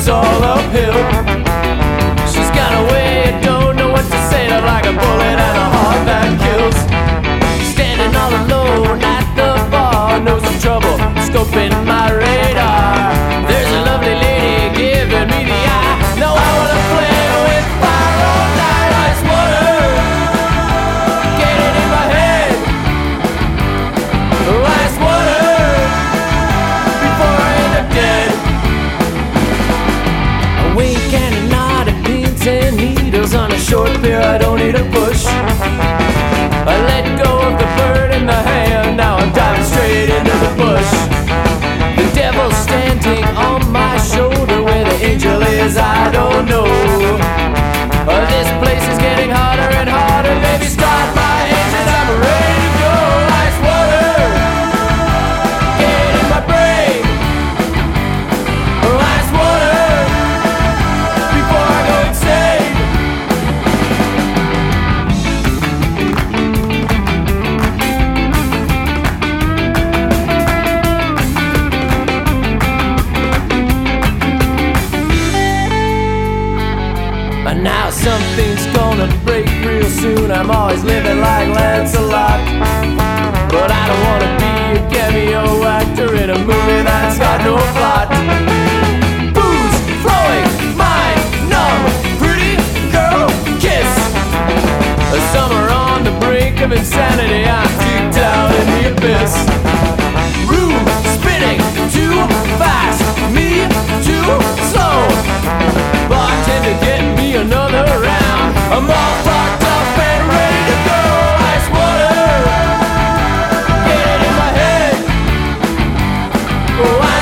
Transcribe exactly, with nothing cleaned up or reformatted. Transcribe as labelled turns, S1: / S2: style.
S1: it's all uphill. She's got a way, I don't know what to say to, like a bullet and a heart that kills. Standing all alone at the bar, knows the trouble, scoping my radar. There's a lovely lady giving me the eye. No, I wanna play with fire all night. Ice water, get it in my head. Oh, ice water, before I end up dead. A wink and a nod of pins and needles on a short pier, I don't need a push. I let go of the bird in the hand, now I'm diving straight into the bush. The devil's standing on my shoulder, where the angel is, I don't know. Uh, this place is getting harder and harder, baby, start my engine, I'm ready to go. Ice water, get it in my brain. Oh, ice water, before I go insane. And now something's gonna break real soon. I'm always living like Lancelot, but I don't wanna be a cameo actor in a movie that's got no plot. Booze flowing, mind numb, pretty girl kiss. A summer on the brink of insanity, I'm deep down in the abyss. Room spinning too fast, me too slow. Bartender, get me another round. I'm all fucked up and ready to go. Ice water, get it in my head. Oh,